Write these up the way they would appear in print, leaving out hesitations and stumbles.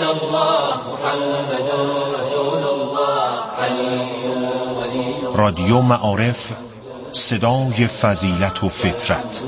رادیو معارف، صدای فضیلت و فطرت.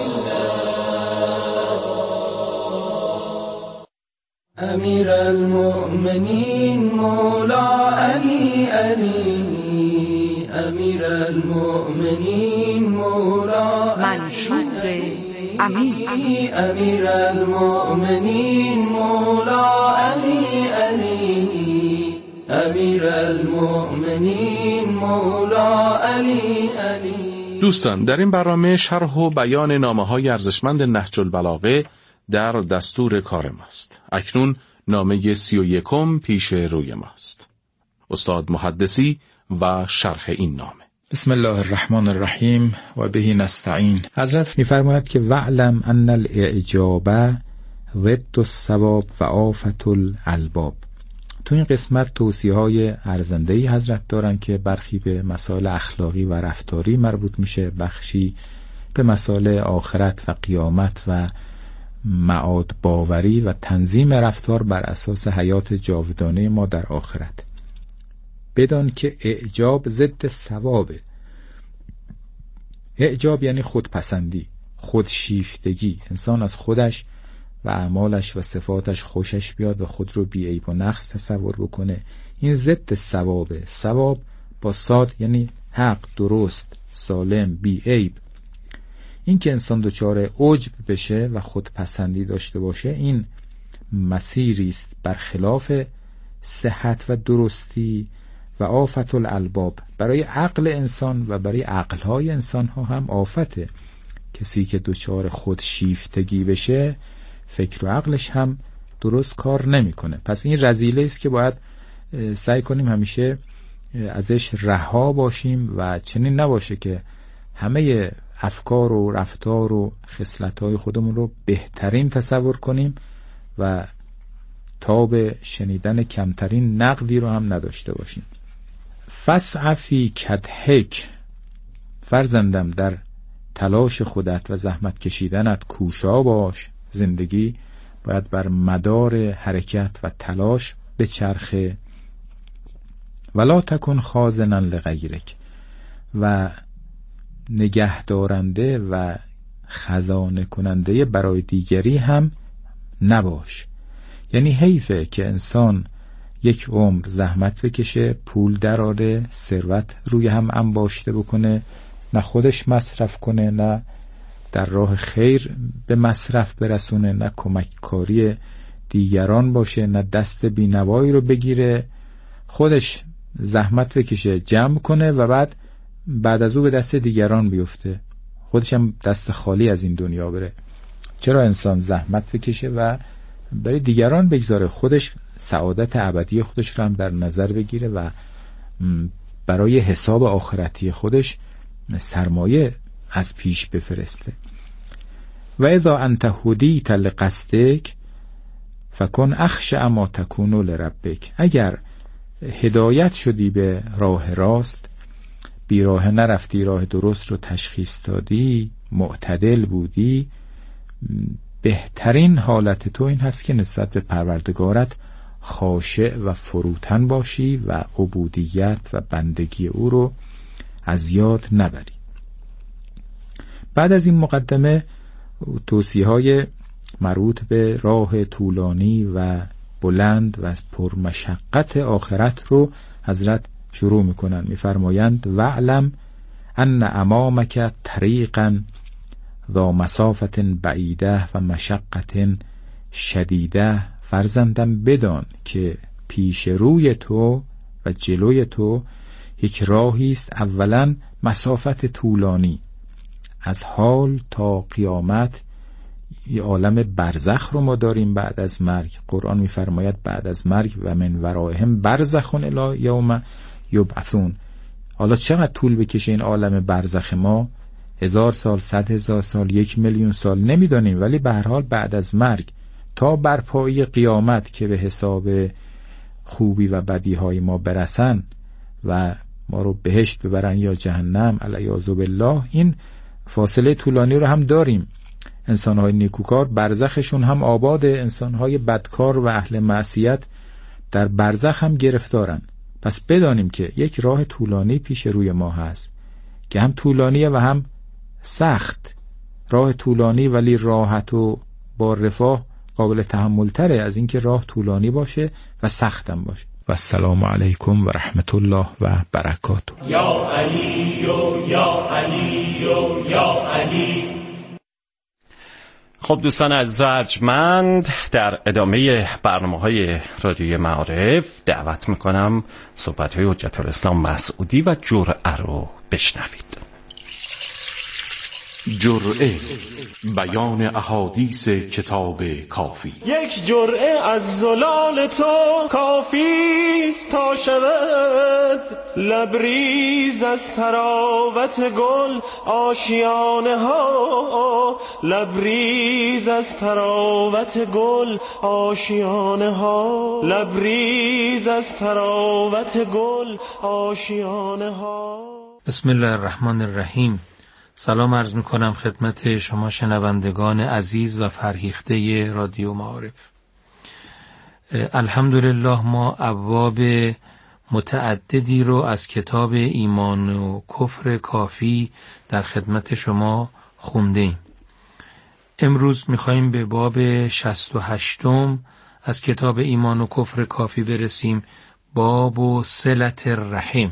امیر المؤمنین مولا علی علی، امیر المؤمنین مولا منشور امیر، امیر المؤمنین مولا علی علی، امیر المؤمنین مولا علی علی. دوستان، در این برنامه شرح و بیان نامه‌های ارزشمند نهج البلاغه در دستور کار ماست. اکنون نامه 31 پیش روی ماست. استاد محدثی و شرح این نامه. بسم الله الرحمن الرحیم و به نستعین. حضرت می‌فرماید که وعلم ان الاعجاب ضد الثواب و آفة الالباب. تو این قسمت توصیه‌های ارزنده‌ای حضرت دارن که برخی به مسائل اخلاقی و رفتاری مربوط میشه، بخشی به مسائل آخرت و قیامت و معاد باوری و تنظیم رفتار بر اساس حیات جاودانه ما در آخرت. بدان که اعجاب ضد ثوابه. اعجاب یعنی خودپسندی، خودشیفتگی، انسان از خودش و اعمالش و صفاتش خوشش بیاد و خود رو بی عیب و نقص تصور بکنه. این ضد ثوابه. ثواب با صاد یعنی حق، درست، سالم، بی عیب. این که انسان دچار عجب بشه و خودپسندی داشته باشه، این مسیری است برخلاف صحت و درستی و آفة الالباب. برای عقل انسان و برای عقلهای انسان ها هم آفته. کسی که دچار خودشیفتگی بشه، فکر و عقلش هم درست کار نمیکنه. پس این رذیله است که باید سعی کنیم همیشه ازش رها باشیم و چنین نباشه که همه افکار و رفتار و خصلت‌های خودمون رو بهترین تصور کنیم و تاب شنیدن کمترین نقدی رو هم نداشته باشیم. فسع فی کدحک، فرزندم در تلاش خودت و زحمت کشیدنت کوشا باش. زندگی باید بر مدار حرکت و تلاش بچرخه. ولا تکن خازنا لغیرک، و نگه دارنده و خزانه کننده برای دیگری هم نباش. یعنی حیفه که انسان یک عمر زحمت بکشه، پول درآره، ثروت روی هم انباشته بکنه، نه خودش مصرف کنه، نه در راه خیر به مصرف برسونه، نه کمک کاری دیگران باشه، نه دست بینوایی رو بگیره، خودش زحمت بکشه، جمع کنه و بعد از او به دست دیگران بیفته، خودش هم دست خالی از این دنیا بره. چرا انسان زحمت بکشه و برای دیگران بگذاره، خودش سعادت ابدی خودش رو هم در نظر بگیره و برای حساب آخرتی خودش سرمایه از پیش بفرسته. و اذا انت هدیت لقصدک فکن اخشع ما تکون لربک. اگر هدایت شدی به راه راست، بی راه نرفتی، راه درست رو تشخیص دادی، معتدل بودی، بهترین حالت تو این هست که نسبت به پروردگارت خاشع و فروتن باشی و عبودیت و بندگی او رو از یاد نبری. بعد از این مقدمه توصیه‌های مربوط به راه طولانی و بلند و پرمشقت آخرت رو حضرت شروع میکنن. میفرمایند وعلم ان امامک طریقا ذا مسافت بعیده و مشقت شدیده. فرزندم بدان که پیش روی تو و جلوی تو یک راهی است، اولا مسافت طولانی، از حال تا قیامت. یه عالم برزخ رو ما داریم بعد از مرگ. قرآن میفرماید بعد از مرگ و من ورائهم برزخ الی یوم یبعثون. حالا چقدر طول بکشه این عالم برزخ ما؟ 1000 سال، 100,000 سال، 1,000,000 سال، نمیدانیم، ولی به هر حال بعد از مرگ تا برپایی قیامت که به حساب خوبی و بدی های ما برسن و ما رو بهشت ببرن یا جهنم علیاذ بالله، این فاصله طولانی رو هم داریم. انسانهای نیکوکار برزخشون هم آباده، انسانهای بدکار و اهل معصیت در برزخ هم گرفتارن. پس بدانیم که یک راه طولانی پیش روی ما هست که هم طولانیه و هم سخت. راه طولانی ولی راحت و با رفاه قابل تحمل تره از اینکه راه طولانی باشه و سختم باشه. و السلام علیکم و رحمت الله و برکاته. یا علی و یا علی و یا علی. خب دوستان عزیز و ارجمند، در ادامه برنامه‌های رادیوی معارف دعوت میکنم صحبت‌های حجت الاسلام مسعودی و جرعه رو بشنوید. جرعه، بیان احادیث کتاب کافی. یک جرعه از زلال تو کافیست تا شود لبریز از تراوت گل آشیانه ها، لبریز از تراوت گل آشیانه ها، لبریز از تراوت گل آشیانه ها. بسم الله الرحمن الرحیم. سلام عرض میکنم خدمت شما شنوندگان عزیز و فرهیخته رادیو معارف. الحمدلله ما ابواب متعددی رو از کتاب ایمان و کفر کافی در خدمت شما خوندیم. امروز میخواییم به باب 68 از کتاب ایمان و کفر کافی برسیم، باب صلة الرحم.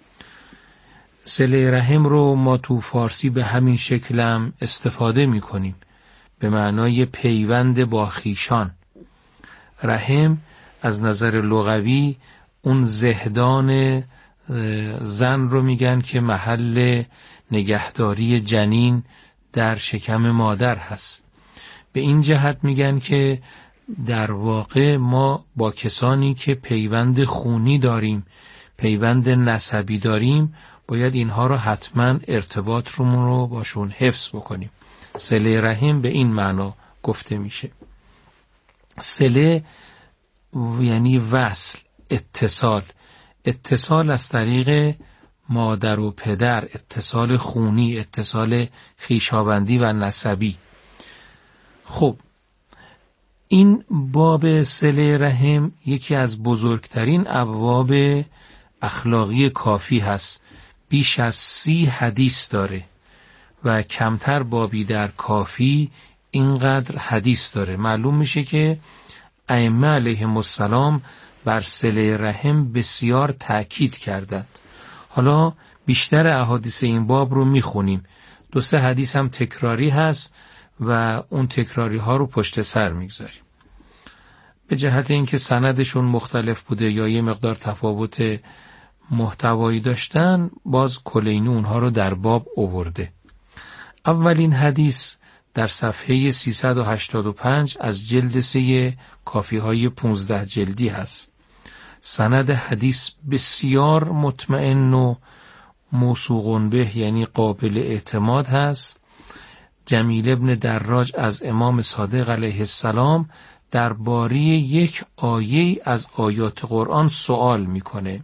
صله رحم رو ما تو فارسی به همین شکل هم استفاده می کنیم، به معنای پیوند با خویشان. رحم از نظر لغوی اون زهدان زن رو میگن که محل نگهداری جنین در شکم مادر هست. به این جهت میگن که در واقع ما با کسانی که پیوند خونی داریم، پیوند نسبی داریم، باید اینها رو حتما ارتباط رو باشون حفظ بکنیم. صله رحم به این معنا گفته میشه. صله یعنی وصل، اتصال، اتصال از طریق مادر و پدر، اتصال خونی، اتصال خویشاوندی و نسبی. خب این باب صله رحم یکی از بزرگترین ابواب اخلاقی کافی هست. بیش از 30 حدیث داره و کمتر بابی در کافی اینقدر حدیث داره. معلوم میشه که ائمه علیهم السلام بر صله رحم بسیار تأکید کردند. حالا بیشتر احادیث این باب رو میخونیم. 2-3 حدیث هم تکراری هست و اون تکراری ها رو پشت سر میگذاریم. به جهت اینکه سندشون مختلف بوده یا یه مقدار تفاوت محتوایی داشتن، باز کلینی اونها رو در باب آورده. اولین حدیث در صفحه 385 از جلد 3 کافی های 15 جلدی هست. سند حدیث بسیار مطمئن و موثوق به، یعنی قابل اعتماد هست. جمیل ابن دراج از امام صادق علیه السلام درباره یک آیه از آیات قرآن سوال میکنه.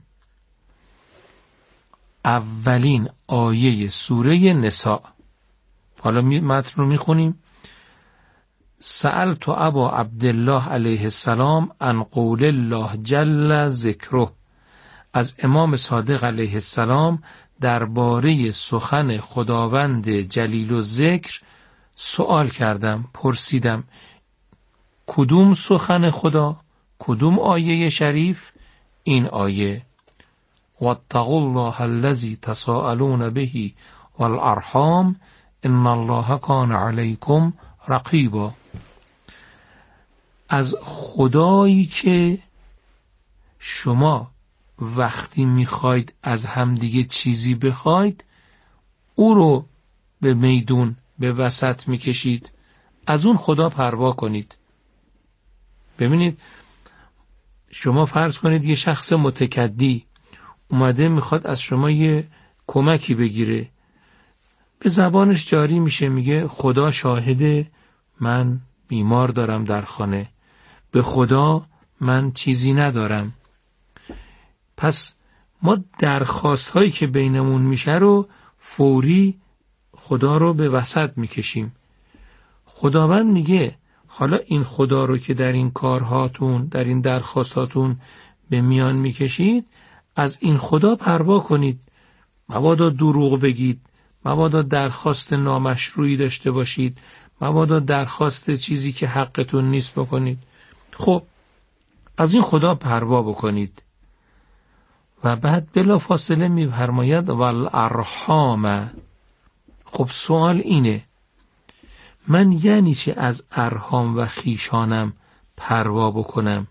اولین آیه سوره نساء. حالا متن رو میخونیم. سألت ابا عبدالله علیه السلام عن قول الله جل ذکره. از امام صادق علیه السلام درباره سخن خداوند جلیل و ذکر سوال کردم، پرسیدم کدوم سخن خدا، کدوم آیه شریف؟ این آیه واتقوا الله الذی تساءلون به والارحام ان الله کان علیکم رقیبا. از خدایی که شما وقتی میخواید از همدیگه چیزی بخواید، او رو به میدون به وسط میکشید، از اون خدا پروا کنید. ببینید شما فرض کنید یه شخص متکدی اومده میخواد از شما یه کمکی بگیره، به زبانش جاری میشه، میگه خدا شاهده من بیمار دارم در خانه، به خدا من چیزی ندارم. پس ما درخواست هایی که بینمون میشه رو فوری خدا رو به وسط میکشیم. خداوند میگه حالا این خدا رو که در این کارهاتون، در این درخواستاتون به میان میکشید، از این خدا پروا کنید. مبادا دروغ بگید، مبادا درخواست نامشروعی داشته باشید، مبادا درخواست چیزی که حقتون نیست بکنید. خب از این خدا پروا بکنید. و بعد بلا فاصله میفرماید والارحام. خب سوال اینه، من یعنی چه از ارحام و خیشانم پروا بکنم؟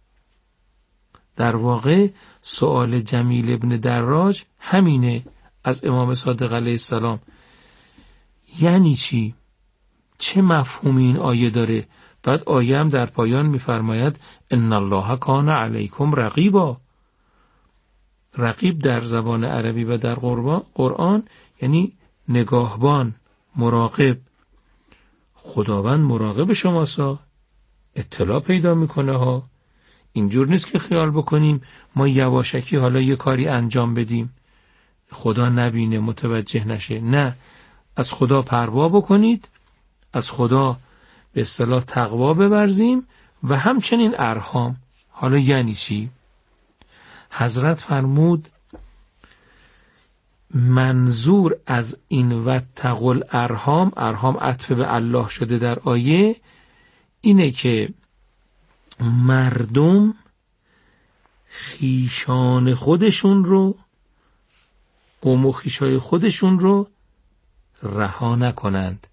در واقع سوال جمیل ابن دراج همینه از امام صادق علیه السلام. یعنی چی؟ چه مفهومی این آیه داره؟ بعد آیه هم در پایان میفرماید ان الله کان علیکم رقیبا. رقیب در زبان عربی و در قرآن یعنی نگاهبان، مراقب. خداوند مراقب شماسا، اطلاع پیدا میکنه ها. اینجور نیست که خیال بکنیم ما یواشکی حالا یه کاری انجام بدیم خدا نبینه، متوجه نشه. نه، از خدا پروا بکنید، از خدا به اصطلاح تقوا بورزیم و همچنین ارحام. حالا یعنی چی؟ حضرت فرمود منظور از این واتقوا الارحام، ارحام عطف به الله شده در آیه، اینه که مردم خیشان خودشون رو، قوم و خیشای خودشون رو رها نکنند.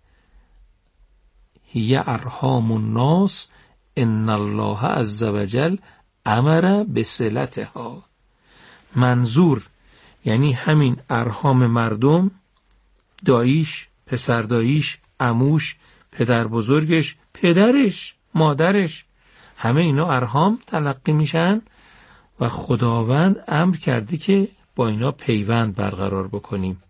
هی ارحام الناس ان الله عز وجل امر بصلتها. منظور یعنی همین ارحام مردم، داییش، پسر داییش، عموش، پدر بزرگش، پدرش، مادرش، همه اینا ارحام تلقی میشن و خداوند امر کرده که با اینا پیوند برقرار بکنیم.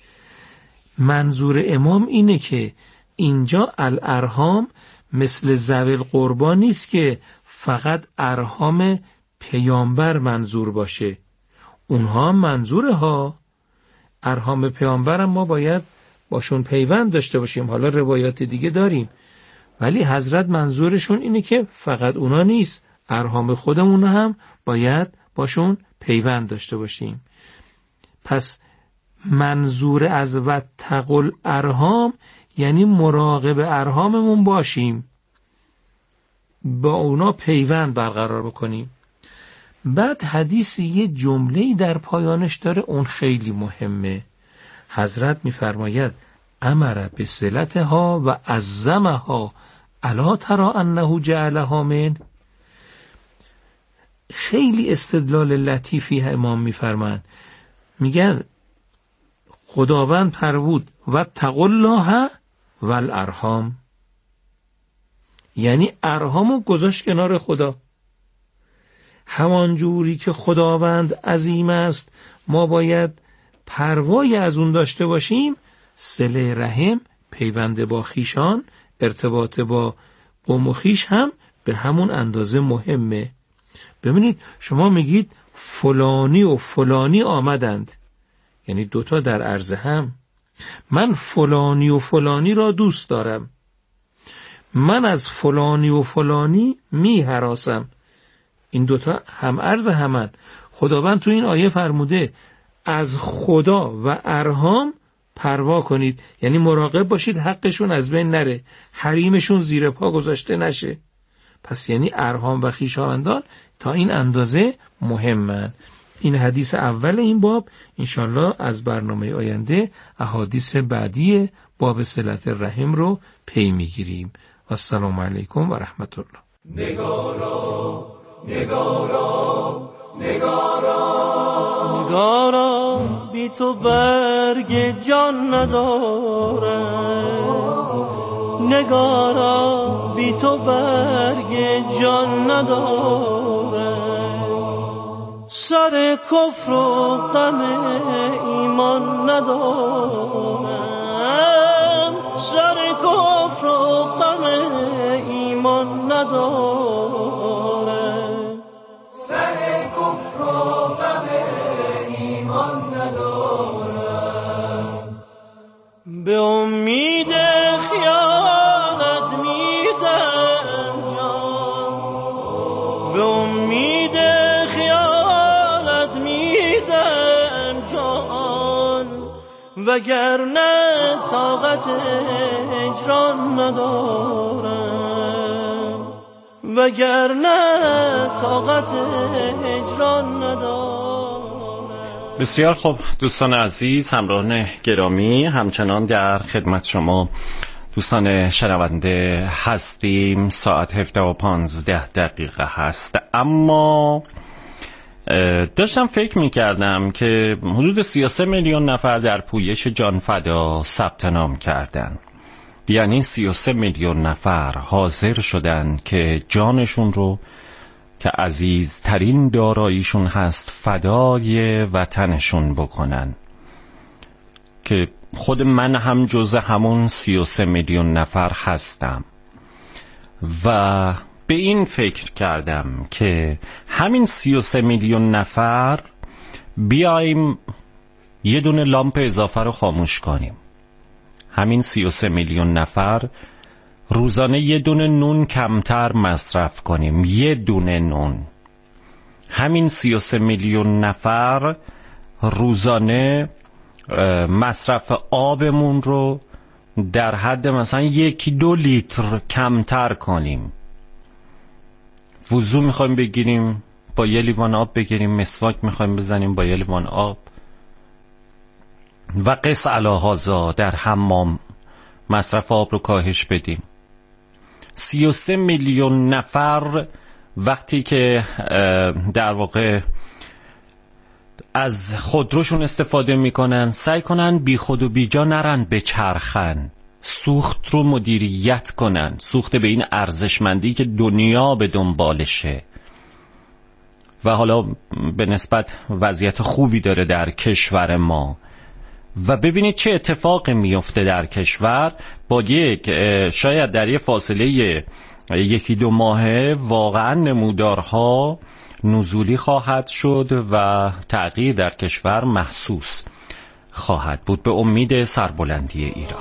منظور امام اینه که اینجا الارحام مثل ذوی القربی نیست که فقط ارحام پیامبر منظور باشه. اونها منظوره ها. ارحام پیامبر هم ما باید باشون پیوند داشته باشیم. حالا روایات دیگه داریم، ولی حضرت منظورشون اینه که فقط اونا نیست، ارحام خودمون هم باید باشون پیوند داشته باشیم. پس منظور از واتقوا الارحام یعنی مراقب ارحاممون باشیم، با اونا پیوند برقرار بکنیم. بعد حدیث یه جمله‌ای در پایانش داره، اون خیلی مهمه. حضرت میفرماید امر بصلتها و عظمها الا تری انه جعلها من. خیلی استدلال لطیفی امام میفرمان، میگن خداوند فرمود واتقوا الله والارحام، یعنی ارحامو گذاشت کنار خدا. همان جوری که خداوند عظیم است ما باید پروای از اون داشته باشیم، صله رحم، پیوند با خیشان، ارتباط با قوم و خویش هم به همون اندازه مهمه. ببینید شما میگید فلانی و فلانی آمدند، یعنی دوتا در عرض هم. من فلانی و فلانی را دوست دارم، من از فلانی و فلانی می هراسم. این دوتا هم عرض همن. خداوند تو این آیه فرموده از خدا و ارحام پروا کنید، یعنی مراقب باشید حقشون از بین نره، حریمشون زیر پا گذاشته نشه. پس یعنی ارحام و خویشاوندان تا این اندازه مهمن. این حدیث اول این باب. انشالله از برنامه آینده احادیث بعدی باب صلت الرحم رو پی میگیریم. و السلام علیکم و رحمت الله. نگارا نگارا نگارا نگارا بی تو برگ جان ندارم، نگارا بی تو برگ جان ندارم، سر کفر و غم ایمان ندارم، سر کفر و غم ایمان ندارم، سر کفر و غم ایمان ندارم، به امید خیانت امید خیالت میدم جان، وگرنه طاقت هجران ندارم، وگرنه طاقت هجران ندارم. بسیار خوب دوستان عزیز، همراهان گرامی، همچنان در خدمت شما دوستان شنونده هستیم. ساعت 17:15 هست. اما داشتم فکر می‌کردم که حدود 33 میلیون نفر در پویش جانفدا ثبت نام کردن. یعنی 33 میلیون نفر حاضر شدن که جانشون رو که عزیزترین داراییشون هست فدای وطنشون بکنن، که خود من هم جزء همون 33 میلیون نفر هستم. و به این فکر کردم که همین 33 میلیون نفر بیایم یه دونه لامپ اضافه رو خاموش کنیم. همین 33 میلیون نفر روزانه یه دونه نون کمتر مصرف کنیم، یه دونه نون. همین 33 میلیون نفر روزانه مصرف آبمون رو در حد مثلا 1-2 لیتر کمتر کنیم. وضو میخوایم بگیریم با 1 لیوان آب بگیریم، مسواک میخوایم بزنیم با 1 لیوان آب، و قس علی هذا در حمام مصرف آب رو کاهش بدیم. 33 میلیون نفر وقتی که در واقع از خودروشون استفاده میکنن، سعی کنن بی خود و بی جا نرن به چرخن، سوخت رو مدیریت کنن، سوخت به این ارزشمندی که دنیا به دنبالشه. و حالا به نسبت وضعیت خوبی داره در کشور ما. و ببینید چه اتفاقی میفته در کشور. با یک شاید در یه فاصله 1-2 ماهه واقعا نمودارها نزولی خواهد شد و تغییر در کشور محسوس خواهد بود، به امید سربلندی ایران.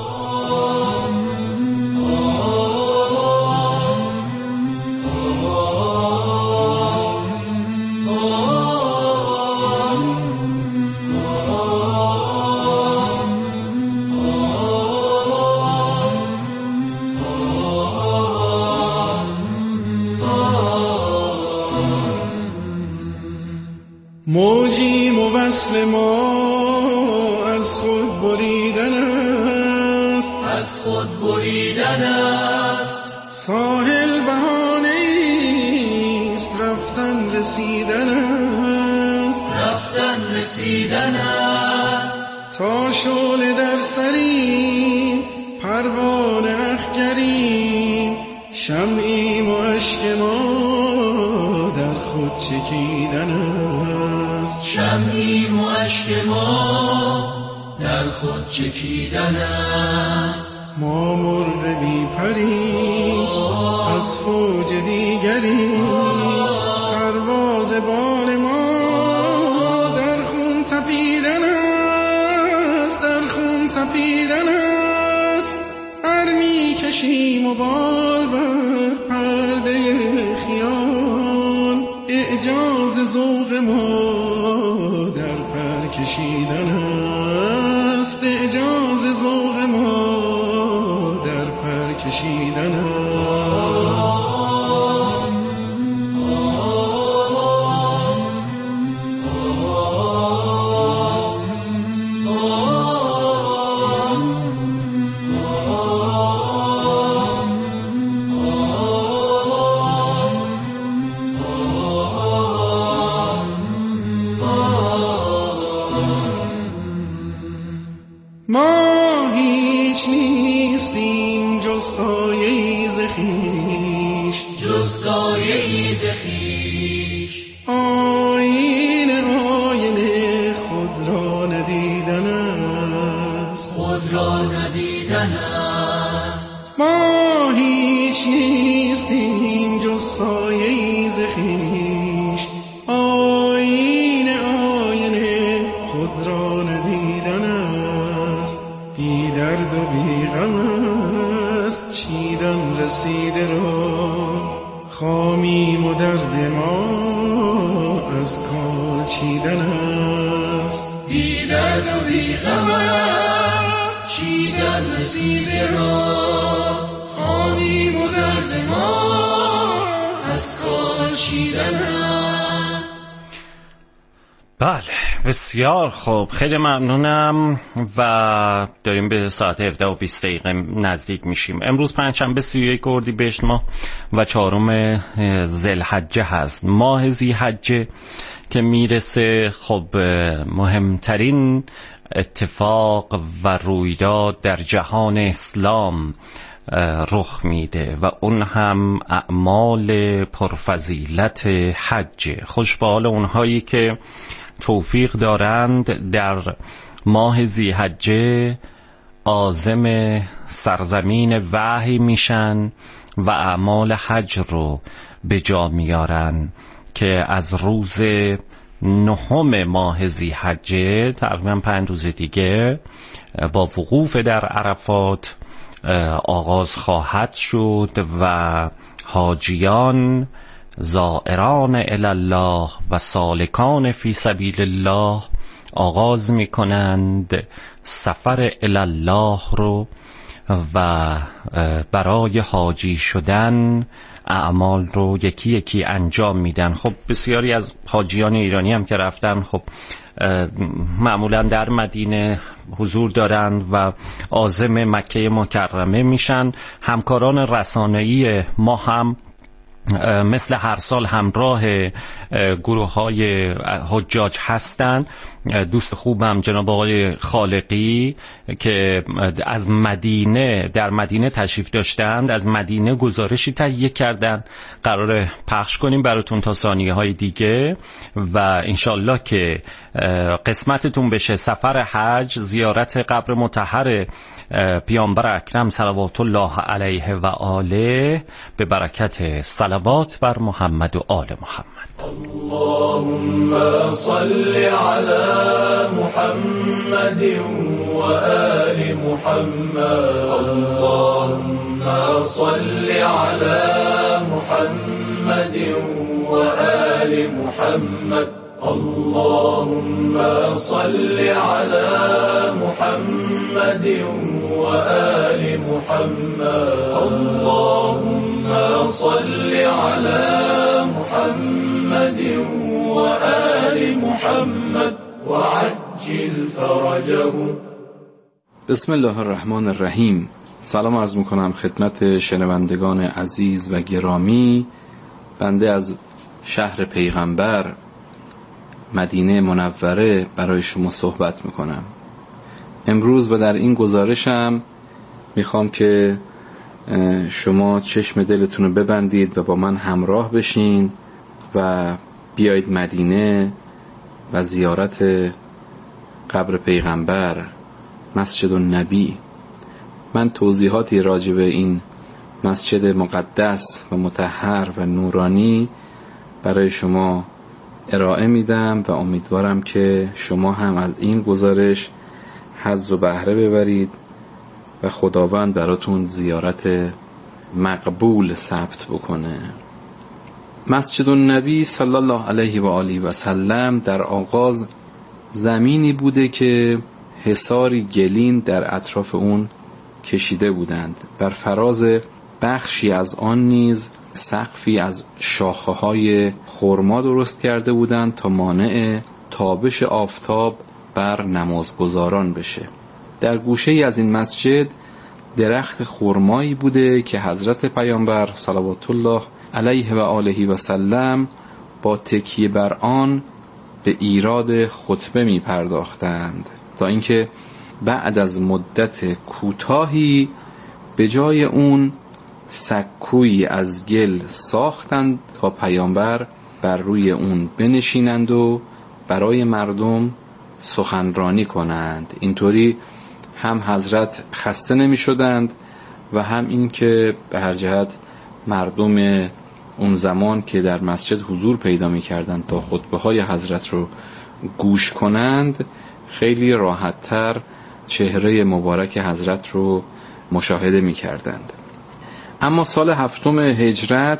موجی موصل ما از خود بریدن است، از خود بریدن است. ساحل بهانه است رفتن رسیدن است، رفتن رسیدن است. تا شعله در سریم پروانه اخگریم، شمعیم و اشک ما در خود چکیدن است، شمعیم و اشک ما در خود چکیدن است. ما مرغ بی پریم از فوج دیگریم، پرواز بال ما در خون تپیدن است، در خون تپیدن است. هر می کشیم و بال بر پرده خیال، اعجاز ذوق ما در پر کشیدن است، اعجاز ذوق ما در پر کشیدن است. ما هیچ نیستیم جز سایه‌ای ز خویش، جز سایه‌ای ز خویش. آینه خود را ندیدن است، خود را ندیدن است. ما هیچ نیستیم جز سایه‌ای ز خویش، آینه خود را ندیدن است. بی درد و بی غم است چیدن رسیده را، خامیم و درد ما از کال چیدن است. بی درد و بی غم است چیدن نصیب را، خوانیم و درد ما از کال چیدن است. بله بسیار خوب، خیلی ممنونم و داریم به ساعت 17:20 نزدیک میشیم. امروز پنجشنبه 31 اردیبهشت ماه و 4 ذوالحجه هست، ماه ذی‌حجه که میرسه. خب مهمترین اتفاق و رویداد در جهان اسلام رخ میده و اون هم اعمال پرفضیلت حج. خوش به حال اونهایی که توفیق دارند در ماه ذی‌حجه عازم سرزمین وحی میشن و اعمال حج رو به جا میارن که از روز 9 ماه ذی‌حجه تقریبا 5 روز دیگه با وقوف در عرفات آغاز خواهد شد و حاجیان زائران الله و سالکان فی سبیل الله آغاز می کنند سفر الله رو و برای حاجی شدن اعمال رو یکی یکی انجام میدن. خب بسیاری از حاجیان ایرانی هم که رفتن خب معمولا در مدینه حضور دارند و عازم مکه مکرمه میشن. همکاران رسانه‌ای ما هم مثل هر سال همراه گروه های حجاج هستند. دوست خوبم جناب آقای خالقی که از مدینه در مدینه تشریف داشتند از مدینه گزارشی تهیه کردن، قراره پخش کنیم براتون تا ثانیه های دیگه و انشالله که قسمتتون بشه سفر حج، زیارت قبر مطهر پیامبر اکرم صلوات الله علیه و آله به برکت صلوات بر محمد و آل محمد. اللهم صل على محمد و آل محمد. اللهم صل على محمد و آل محمد. اللهم صل على محمد و آل محمد. اللهم صل على محمد و آل محمد و عجل فرجه. بسم الله الرحمن الرحیم. سلام عرض میکنم خدمت شنوندگان عزیز و گرامی. بنده از شهر پیغمبر مدینه منوره برای شما صحبت میکنم امروز و در این گزارشم میخوام که شما چشم دلتون رو ببندید و با من همراه بشین و بیایید مدینه و زیارت قبر پیغمبر، مسجد النبی. من توضیحاتی راجع به این مسجد مقدس و مطهر و نورانی برای شما ارائه میدم و امیدوارم که شما هم از این گزارش حظ و بهره ببرید و خداوند براتون زیارت مقبول ثبت بکنه. مسجد النبی صلی الله علیه و آله و سلم در آغاز زمینی بوده که حصاری گلین در اطراف اون کشیده بودند. بر فراز بخشی از آن نیز سقفی از شاخه‌های خرما درست کرده بودند تا مانع تابش آفتاب بر نمازگزاران بشه. در گوشه‌ای از این مسجد درخت خرمایی بوده که حضرت پیامبر صلوات الله علیه و آله و سلم با تکیه بر آن به ایراد خطبه می پرداختند تا اینکه بعد از مدت کوتاهی به جای اون سکویی از گل ساختند تا پیامبر بر روی اون بنشینند و برای مردم سخنرانی کنند. اینطوری هم حضرت خسته نمی شدند و هم این که به هر جهت مردم اون زمان که در مسجد حضور پیدا می کردند تا خطبه های حضرت رو گوش کنند خیلی راحت‌تر چهره مبارک حضرت رو مشاهده می کردند. اما سال 7 هجرت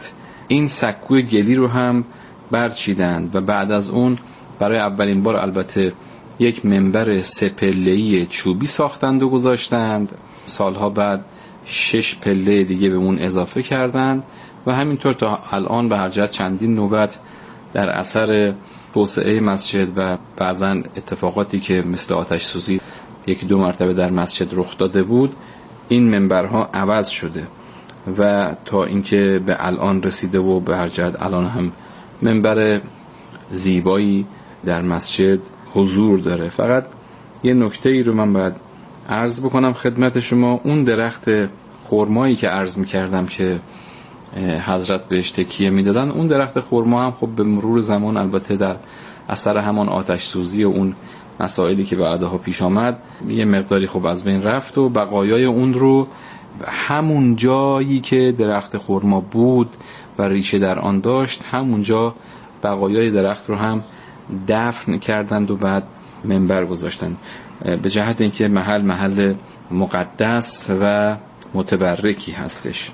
این سکوی گلی رو هم برچیدند و بعد از اون برای اولین بار البته یک منبر 3 پله‌ای چوبی ساختند و گذاشتند. سالها بعد 6 پله دیگه به اون اضافه کردند و همینطور تا الان به هر جهت چندین نوبت در اثر توسعه مسجد و بعضا اتفاقاتی که مثل آتش سوزی 1-2 مرتبه در مسجد رخ داده بود، این منبرها عوض شده و تا اینکه به الان رسیده و به هر جهت الان هم منبر زیبایی در مسجد حضور داره. فقط یه نکته ای رو من باید عرض بکنم خدمت شما. اون درخت خرمایی که عرض می‌کردم که حضرت بهش تکیه میدادن، اون درخت خرما هم خب به مرور زمان البته در اثر همان آتش سوزی و اون مسائلی که بعدها پیش آمد یه مقداری خب از بین رفت و بقایای اون رو همون جایی که درخت خرما بود و ریشه در آن داشت همونجا بقایای درخت رو هم دفن کردند و بعد منبر گذاشتند، به جهت اینکه محل مقدس و متبرکی هستش.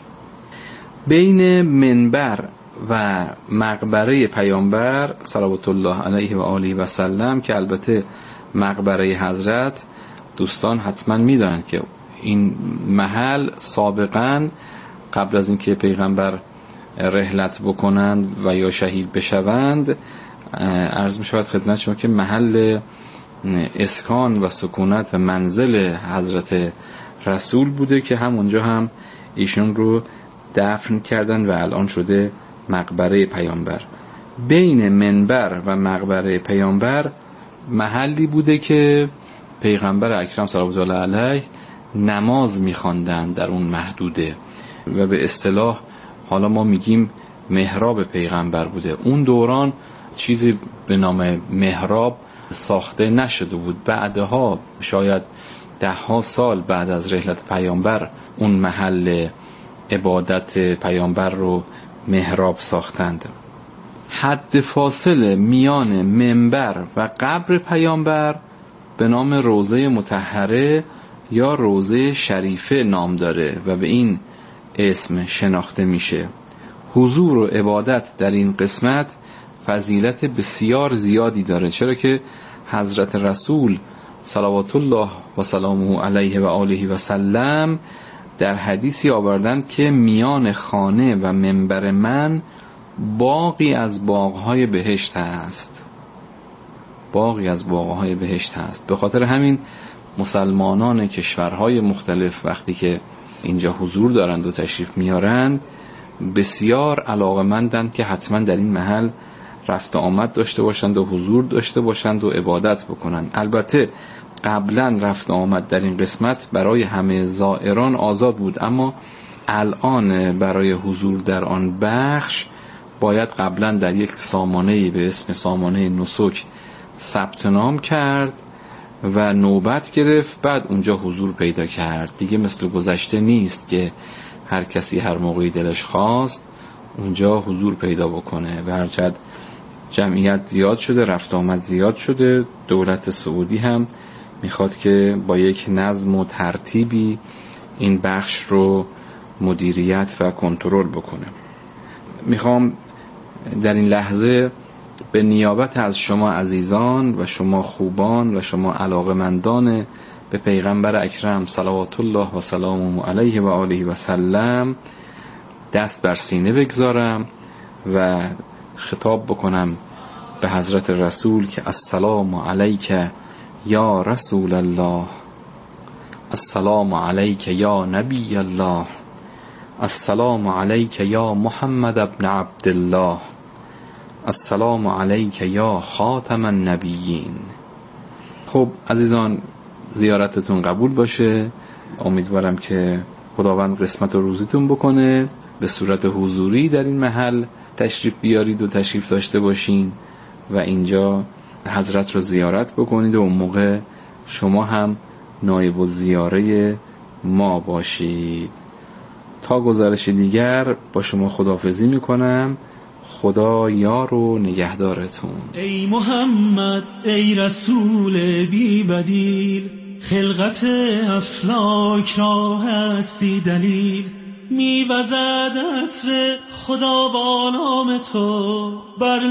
بین منبر و مقبره پیامبر صلوات الله علیه و آله و سلم که البته مقبره حضرت دوستان حتما میدونند که این محل سابقا قبل از اینکه پیغمبر رحلت بکنند و یا شهید بشوند عرض می شود خدمت شما که محل اسکان و سکونت و منزل حضرت رسول بوده که همونجا هم ایشون رو دفن کردن و الان شده مقبره پیامبر. بین منبر و مقبره پیامبر محلی بوده که پیغمبر اکرم صلوات الله علیه نماز می‌خواندن در اون محدوده و به اصطلاح حالا ما میگیم محراب پیغمبر بوده. اون دوران چیزی به نام محراب ساخته نشده بود، بعدها شاید 10 سال بعد از رحلت پیامبر اون محل عبادت پیامبر رو محراب ساختند. حد فاصله میان منبر و قبر پیامبر به نام روضه مطهره یا روضه شریفه نام داره و به این اسم شناخته میشه. حضور و عبادت در این قسمت فضیلت بسیار زیادی داره، چرا که حضرت رسول صلوات الله و سلامه علیه و آله و سلم در حدیثی آوردند که میان خانه و منبر من باغی از باغهای بهشت هست. باغی از باغهای بهشت هست. به خاطر همین مسلمانان کشورهای مختلف وقتی که اینجا حضور دارند و تشریف میارند بسیار علاقمندند که حتما در این محل رفت آمد داشته باشند و حضور داشته باشند و عبادت بکنند. البته قبلا رفت آمد در این قسمت برای همه زائران آزاد بود، اما الان برای حضور در آن بخش باید قبلا در یک سامانه‌ای به اسم سامانه نسک ثبت نام کرد و نوبت گرفت، بعد اونجا حضور پیدا کرد. دیگه مثل گذشته نیست که هر کسی هر موقعی دلش خواست اونجا حضور پیدا بکنه. به هر جهت جمعیت زیاد شده، رفت آمد زیاد شده. دولت سعودی هم میخواد که با یک نظم و ترتیبی این بخش رو مدیریت و کنترل بکنه. میخوام در این لحظه به نیابت از شما عزیزان و شما خوبان و شما علاقمندان به پیغمبر اکرم صلوات الله و سلامه علیه و آله و سلم دست بر سینه بگذارم و خطاب بکنم به حضرت رسول که السلام علیک یا رسول الله، السلام علیک یا نبی الله، السلام علیک یا محمد ابن عبدالله، السلام علیک یا خاتم النبیین. خب عزیزان زیارتتون قبول باشه. امیدوارم که خداوند قسمت و روزیتون بکنه، به صورت حضوری در این محل تشریف بیارید و تشریف داشته باشین و اینجا حضرت رو زیارت بکنید و اون موقع شما هم نایب الزیاره ما باشید. تا گزارش دیگر با شما خداحافظی میکنم. خدا یار و نگهدارتون. ای محمد ای رسول بی بدیل، خلقت افلاک را هستی دلیل. میوزد عطر خدا با نام تو بر